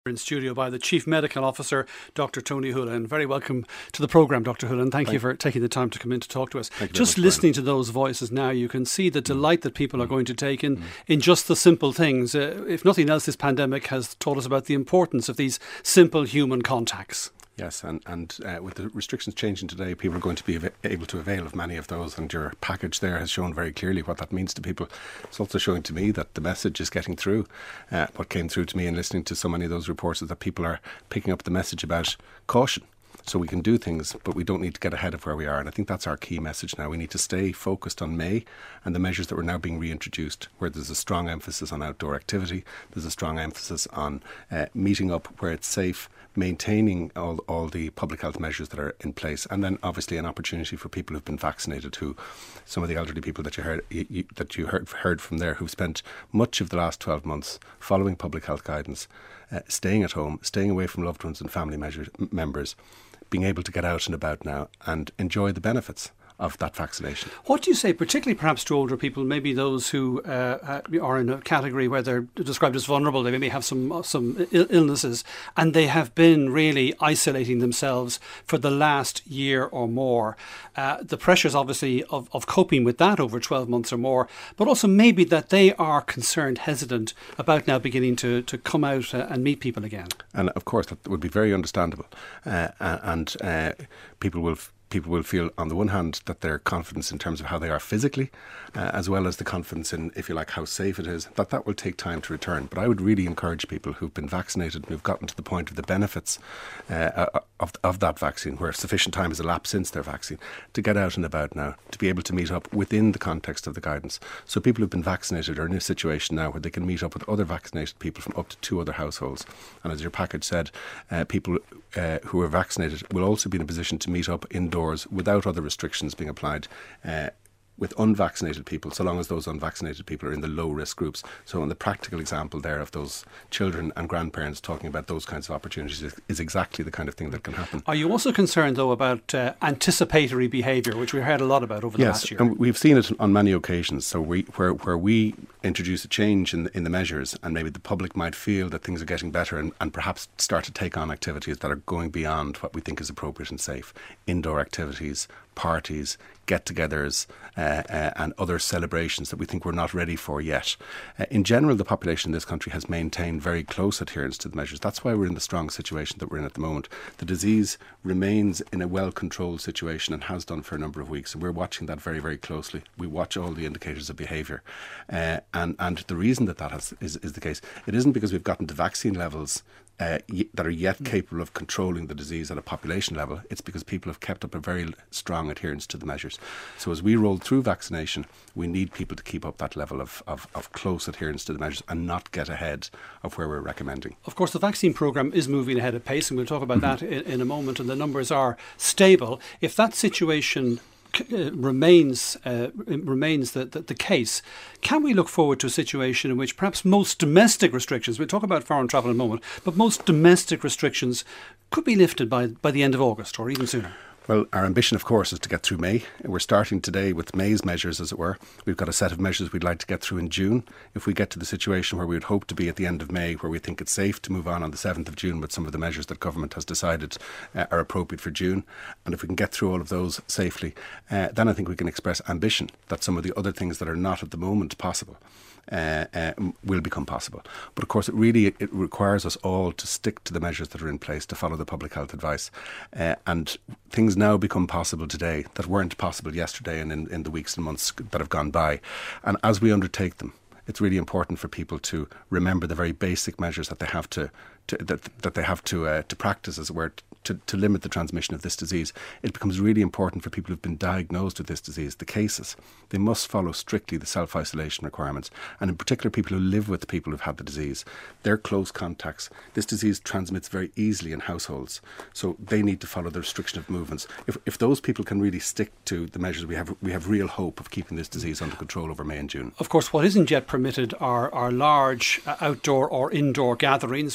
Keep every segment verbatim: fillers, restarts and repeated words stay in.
In studio by the Chief Medical Officer, Doctor Tony Holohan. Very welcome to the programme, Doctor Holohan. Thank, Thank you for taking the time to come in to talk to us. Just listening to those voices now, you can see the delight that people are going to take in, mm. in just the simple things. Uh, if nothing else, this pandemic has taught us about the importance of these simple human contacts. Yes, and, and uh, with the restrictions changing today, people are going to be av- able to avail of many of those, and your package there has shown very clearly what that means to people. It's also showing to me that the message is getting through. Uh, what came through to me in listening to so many of those reports is that people are picking up the message about caution. So we can do things, but we don't need to get ahead of where we are. And I think that's our key message now. We need to stay focused on May and the measures that were now being reintroduced, where there's a strong emphasis on outdoor activity, there's a strong emphasis on uh, meeting up where it's safe, maintaining all, all the public health measures that are in place, and then obviously an opportunity for people who've been vaccinated, who some of the elderly people that you heard you, you, that you heard heard from there, who've spent much of the last twelve months following public health guidance, uh, staying at home, staying away from loved ones and family measures, members, being able to get out and about now and enjoy the benefits of that vaccination. What do you say, particularly perhaps to older people, maybe those who uh, are in a category where they're described as vulnerable, they maybe have some some Ill- illnesses, and they have been really isolating themselves for the last year or more. Uh, the pressures, obviously, of, of coping with that over twelve months or more, but also maybe that they are concerned, hesitant about now beginning to, to come out uh, and meet people again. And of course, that would be very understandable. Uh, and uh, people will... F- People will feel, on the one hand, that their confidence in terms of how they are physically, uh, as well as the confidence in, if you like, how safe it is, that that will take time to return. But I would really encourage people who've been vaccinated and who've gotten to the point of the benefits uh, of, of that vaccine, where sufficient time has elapsed since their vaccine, to get out and about now, to be able to meet up within the context of the guidance. So people who've been vaccinated are in a situation now where they can meet up with other vaccinated people from up to two other households. And as your package said, uh, people uh, who are vaccinated will also be in a position to meet up indoors without other restrictions being applied uh, with unvaccinated people, so long as those unvaccinated people are in the low-risk groups. So in the practical example there of those children and grandparents talking about those kinds of opportunities is, is exactly the kind of thing that can happen. Are you also concerned, though, about uh, anticipatory behaviour, which we heard a lot about over the yes, last year? Yes, and we've seen it on many occasions. So we, where, where we introduce a change in the, in the measures, and maybe the public might feel that things are getting better and, and perhaps start to take on activities that are going beyond what we think is appropriate and safe. Indoor activities, parties, get-togethers uh, uh, and other celebrations that we think we're not ready for yet. Uh, in general, the population in this country has maintained very close adherence to the measures. That's why we're in the strong situation that we're in at the moment. The disease remains in a well-controlled situation and has done for a number of weeks, and we're watching that very, very closely. We watch all the indicators of behaviour. Uh, and, and the reason that that has, is, is the case, it isn't because we've gotten to vaccine levels Uh, y- that are yet capable of controlling the disease at a population level. It's because people have kept up a very strong adherence to the measures. So as we roll through vaccination, we need people to keep up that level of, of, of close adherence to the measures and not get ahead of where we're recommending. Of course, the vaccine programme is moving ahead at pace, and we'll talk about that in, in a moment, and the numbers are stable. If that situation Uh, remains uh, remains the, the, the case, can we look forward to a situation in which perhaps most domestic restrictions, we'll talk about foreign travel in a moment, but most domestic restrictions could be lifted by, by the end of August or even sooner? Well, our ambition, of course, is to get through May. We're starting today with May's measures, as it were. We've got a set of measures we'd like to get through in June. If we get to the situation where we would hope to be at the end of May, where we think it's safe to move on on the seventh of June with some of the measures that government has decided uh, are appropriate for June, and if we can get through all of those safely, uh, then I think we can express ambition that some of the other things that are not at the moment possible Uh, uh, will become possible. But of course, it really it requires us all to stick to the measures that are in place, to follow the public health advice. Uh, and things now become possible today that weren't possible yesterday and in, in the weeks and months that have gone by. And as we undertake them, it's really important for people to remember the very basic measures that they have to, to that that they have to uh, to practice, as it were, to, to limit the transmission of this disease. It becomes really important for people who've been diagnosed with this disease, the cases. They must follow strictly the self-isolation requirements, and in particular people who live with people who've had the disease. They're close contacts. This disease transmits very easily in households, so they need to follow the restriction of movements. If if those people can really stick to the measures, we have we have real hope of keeping this disease under control over May and June. Of course, what isn't yet permitted are, are large uh, outdoor or indoor gatherings. We know the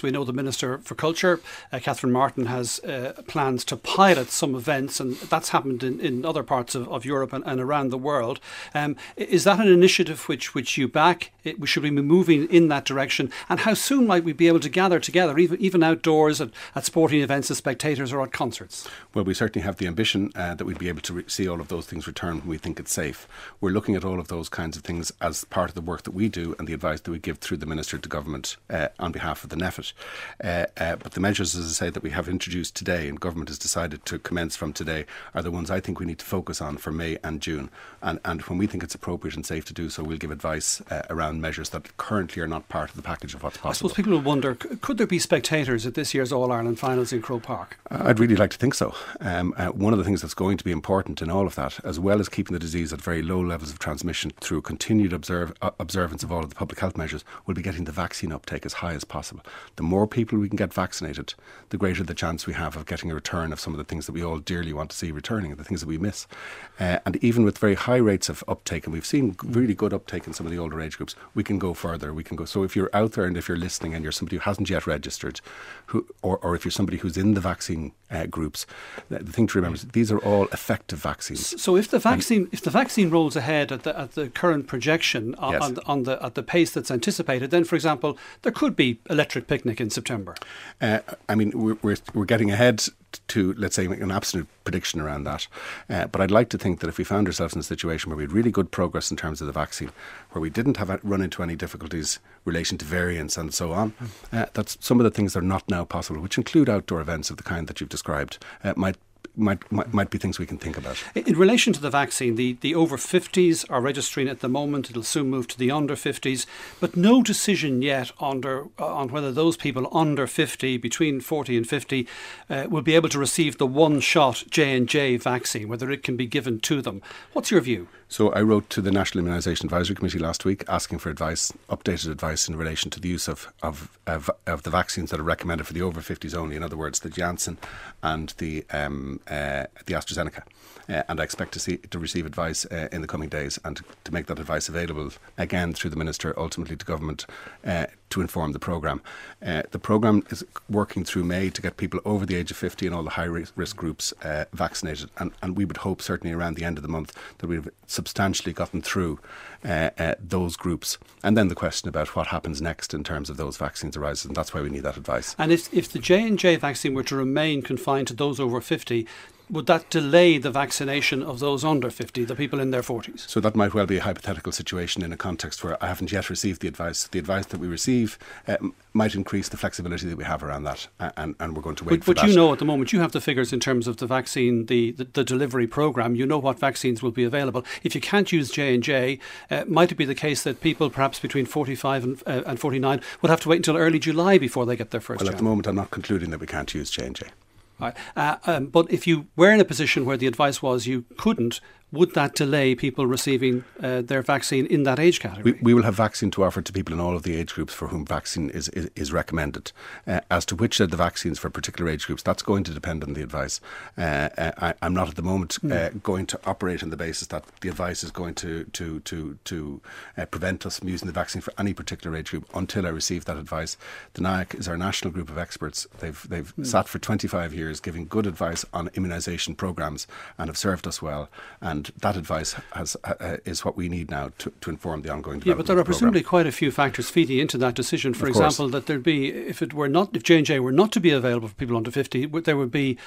Minister for Culture, uh, Catherine Martin, has uh, plans to pilot some events, and that's happened in, in other parts of, of Europe and, and around the world. Um, is that an initiative which, which you back? It, should we be moving in that direction? And how soon might we be able to gather together, even, even outdoors at, at sporting events as spectators or at concerts? Well, we certainly have the ambition uh, that we'd be able to re- see all of those things return when we think it's safe. We're looking at all of those kinds of things as part of the work that we do and the advice that we give through the Minister to Government uh, on behalf of the NPHET. Uh, uh, but the measures, as I say, that we have introduced today and Government has decided to commence from today are the ones I think we need to focus on for May and June. And, and when we think it's appropriate and safe to do so, we'll give advice uh, around measures that currently are not part of the package of what's possible. I suppose people will wonder, could there be spectators at this year's All-Ireland finals in Croke Park? Uh, I'd really like to think so. Um, uh, one of the things that's going to be important in all of that, as well as keeping the disease at very low levels of transmission through continued observe, uh, observance of all of the public health measures, will be getting the vaccine uptake as high as possible. The more people we can get vaccinated, the greater the chance we have of getting a return of some of the things that we all dearly want to see returning, the things that we miss. Uh, and even with very high rates of uptake, and we've seen really good uptake in some of the older age groups, we can go further. We can go. So if you're out there and if you're listening and you're somebody who hasn't yet registered, who, or, or if you're somebody who's in the vaccine uh, groups, the, the thing to remember is these are all effective vaccines. So if the vaccine, and if the vaccine rolls ahead at the at the current projection on, yes. on, the, on the at the pace that's anticipated, then, for example, there could be electric picnic in September. Uh, I mean, we're, we're we're getting ahead to, let's say, an absolute prediction around that. Uh, but I'd like to think that if we found ourselves in a situation where we had really good progress in terms of the vaccine, where we didn't have run into any difficulties relation to variants and so on, uh, that some of the things that are not now possible, which include outdoor events of the kind that you've described, uh, might Might, might might be things we can think about. In relation to the vaccine, the, the over fifties are registering at the moment. It'll soon move to the under fifties, but no decision yet under, uh, on whether those people under fifty, between forty and fifty, uh, will be able to receive the one-shot J and J vaccine, whether it can be given to them. What's your view? So I wrote to the National Immunisation Advisory Committee last week asking for advice, updated advice in relation to the use of, of, of, of the vaccines that are recommended for the over fifties only, in other words, the Janssen and the um, uh, the AstraZeneca. Uh, and I expect to see to receive advice uh, in the coming days and to, to make that advice available again through the Minister, ultimately to Government, uh, to inform the programme. Uh, the programme is working through May to get people over the age of fifty and all the high risk groups uh, vaccinated, and, and we would hope certainly around the end of the month that we've substantially gotten through uh, uh, those groups. And then the question about what happens next in terms of those vaccines arises, and that's why we need that advice. And if, if the J and J vaccine were to remain confined to those over fifty, would that delay the vaccination of those under fifty, the people in their forties? So that might well be a hypothetical situation in a context where I haven't yet received the advice. The advice that we receive uh, might increase the flexibility that we have around that, uh, and, and we're going to wait but, for but that. But you know at the moment, you have the figures in terms of the vaccine, the, the, the delivery programme. You know what vaccines will be available. If you can't use J and J, uh, might it be the case that people perhaps between forty-five and, uh, and forty-nine would have to wait until early July before they get their first Well, jab? at the moment, I'm not concluding that we can't use J and J. Right. Uh, um, but if you were in a position where the advice was you couldn't, would that delay people receiving uh, their vaccine in that age category? We, we will have vaccine to offer to people in all of the age groups for whom vaccine is, is, is recommended. Uh, as to which are the vaccines for particular age groups, that's going to depend on the advice. Uh, uh, I, I'm not at the moment uh, mm. going to operate on the basis that the advice is going to to to, to uh, prevent us from using the vaccine for any particular age group until I receive that advice. The N I A C is our national group of experts. They've, they've mm. sat for twenty-five years giving good advice on immunisation programmes and have served us well. And And that advice has, uh, is what we need now to, to inform the ongoing development. Yeah, but there are the presumably quite a few factors feeding into that decision. For example, that there'd be, if it were not, if J and J were not to be available for people under fifty, there would be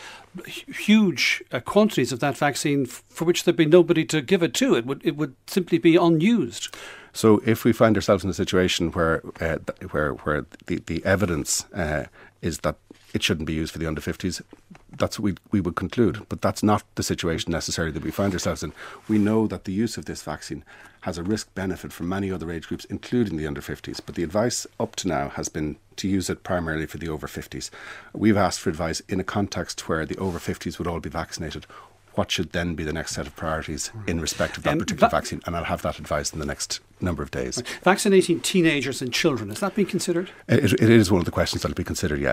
huge uh, quantities of that vaccine for which there'd be nobody to give it to. It would, it would simply be unused. So if we find ourselves in a situation where uh, th- where where the, the evidence uh, is that it shouldn't be used for the under fifties, that's what we, we would conclude. But that's not the situation necessarily that we find ourselves in. We know that the use of this vaccine has a risk benefit for many other age groups, including the under fifties. But the advice up to now has been to use it primarily for the over fifties. We've asked for advice in a context where the over fifties would all be vaccinated. What should then be the next set of priorities in respect of that um, particular va- vaccine? And I'll have that advice in the next number of days. Vaccinating teenagers and children, has that been considered? It, it is one of the questions that will be considered, yes.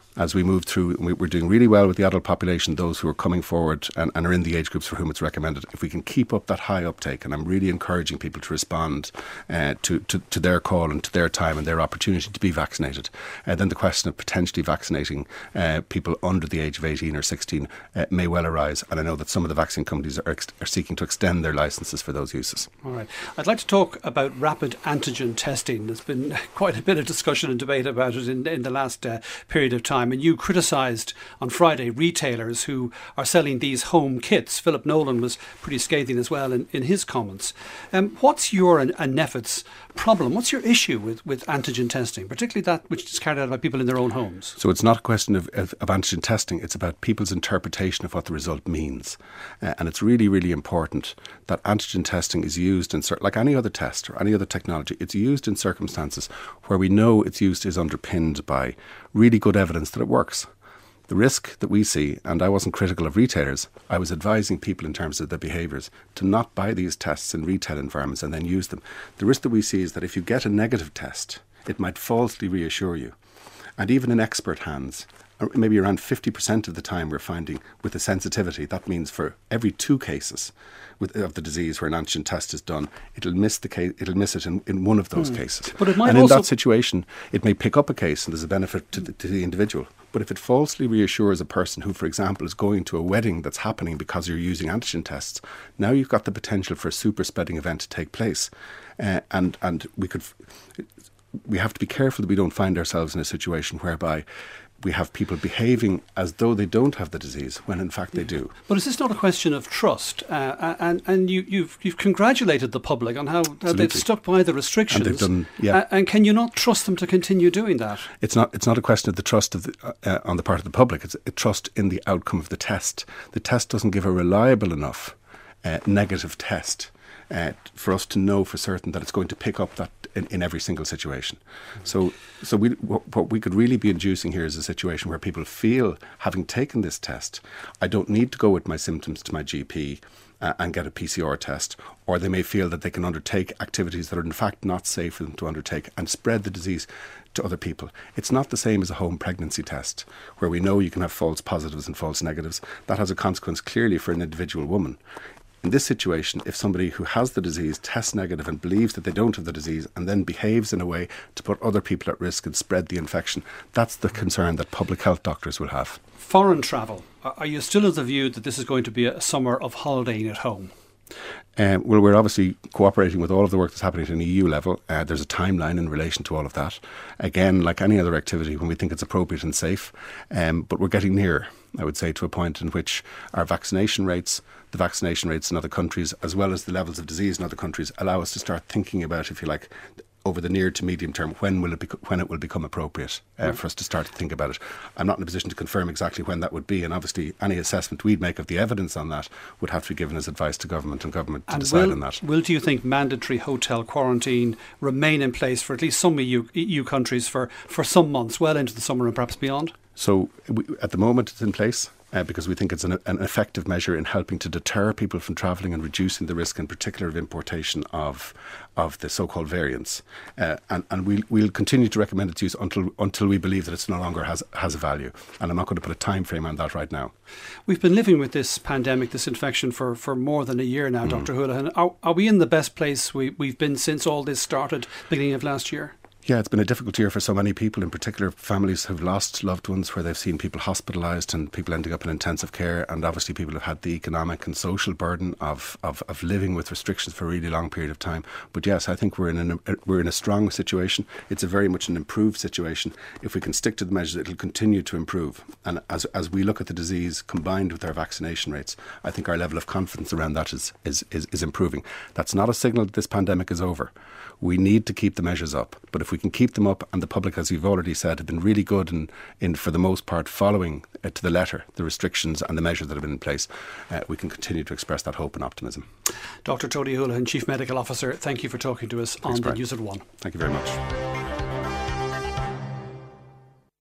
as we move through. We're doing really well with the adult population, those who are coming forward and, and are in the age groups for whom it's recommended. If we can keep up that high uptake, and I'm really encouraging people to respond uh, to, to, to their call and to their time and their opportunity to be vaccinated, uh, then the question of potentially vaccinating uh, people under the age of eighteen or sixteen uh, may well arise. And I know that some of the vaccine companies are, ex- are seeking to extend their licences for those uses. All right. I'd like to talk about rapid antigen testing. There's been quite a bit of discussion and debate about it in, in the last uh, period of time. And you criticised on Friday retailers who are selling these home kits. Philip Nolan was pretty scathing as well in, in his comments. Um, what's your and, and NPHET's problem? What's your issue with, with antigen testing, particularly that which is carried out by people in their own homes? So it's not a question of, of, of antigen testing. It's about people's interpretation of what the result means. Uh, and it's really, really important that antigen testing is used in, like any other test or any other technology, it's used in circumstances where we know its use is underpinned by really good evidence that it works. The risk that we see, and I wasn't critical of retailers, I was advising people in terms of their behaviours to not buy these tests in retail environments and then use them. The risk that we see is that if you get a negative test, it might falsely reassure you. And even in expert hands, maybe around fifty percent of the time we're finding with the sensitivity, that means for every two cases with, of the disease where an antigen test is done, it'll miss the case, it'll miss it in, in one of those mm. cases. But it might and in also that situation, it may pick up a case and there's a benefit to the, to the individual. But if it falsely reassures a person who, for example, is going to a wedding that's happening because you're using antigen tests, now you've got the potential for a super spreading event to take place. Uh, and, and we could, we have to be careful that we don't find ourselves in a situation whereby we have people behaving as though they don't have the disease when in fact they do. But is this not a question of trust? Uh, and and you, you've you've congratulated the public on how, how they've stuck by the restrictions. And they've done, yeah. Uh, and can you not trust them to continue doing that? It's not. It's not a question of the trust of the, uh, on the part of the public. It's a trust in the outcome of the test. The test doesn't give a reliable enough uh, negative test Uh, for us to know for certain that it's going to pick up that in, in every single situation. So so we, what, what we could really be inducing here is a situation where people feel, having taken this test, I don't need to go with my symptoms to my G P uh, and get a P C R test, or they may feel that they can undertake activities that are in fact not safe for them to undertake and spread the disease to other people. It's not the same as a home pregnancy test where we know you can have false positives and false negatives. That has a consequence clearly for an individual woman. In this situation, if somebody who has the disease tests negative and believes that they don't have the disease and then behaves in a way to put other people at risk and spread the infection, that's the concern that public health doctors will have. Foreign travel. Are you still of the view that this is going to be a summer of holidaying at home? Um, well, we're obviously cooperating with all of the work that's happening at an E U level. Uh, there's a timeline in relation to all of that. Again, like any other activity, when we think it's appropriate and safe, um, but we're getting near, I would say, to a point in which our vaccination rates, the vaccination rates in other countries, as well as the levels of disease in other countries, allow us to start thinking about, if you like, over the near to medium term, when will it bec- when it will become appropriate uh, mm. for us to start to think about it. I'm not in a position to confirm exactly when that would be, and obviously any assessment we'd make of the evidence on that would have to be given as advice to government and government to and decide will, on that. Will, do you think mandatory hotel quarantine remain in place for at least some E U, E U countries for, for some months, well into the summer and perhaps beyond? So we, at the moment it's in place. Uh, because we think it's an, an effective measure in helping to deter people from travelling and reducing the risk in particular of importation of of the so-called variants. Uh, and and we'll, we'll continue to recommend its use until until we believe that it's no longer has, has a value. And I'm not going to put a time frame on that right now. We've been living with this pandemic, this infection for, for more than a year now, mm. Doctor Holohan. Are, are we in the best place we, we've been since all this started, beginning of last year? Yeah, it's been a difficult year for so many people, in particular families who've lost loved ones, where they've seen people hospitalised and people ending up in intensive care, and obviously people have had the economic and social burden of, of, of living with restrictions for a really long period of time. But yes, I think we're in an, we're in a strong situation. It's a very much an improved situation. If we can stick to the measures, it'll continue to improve. And as as we look at the disease combined with our vaccination rates, I think our level of confidence around that is is, is, is improving. That's not a signal that this pandemic is over. We need to keep the measures up. But if we can keep them up, and the public, as you've already said, have been really good in, in for the most part, following uh, to the letter the restrictions and the measures that have been in place, uh, we can continue to express that hope and optimism. Doctor Tony Holohan, Chief Medical Officer, thank you for talking to us Thanks, on Brian. The News at One. Thank you very much.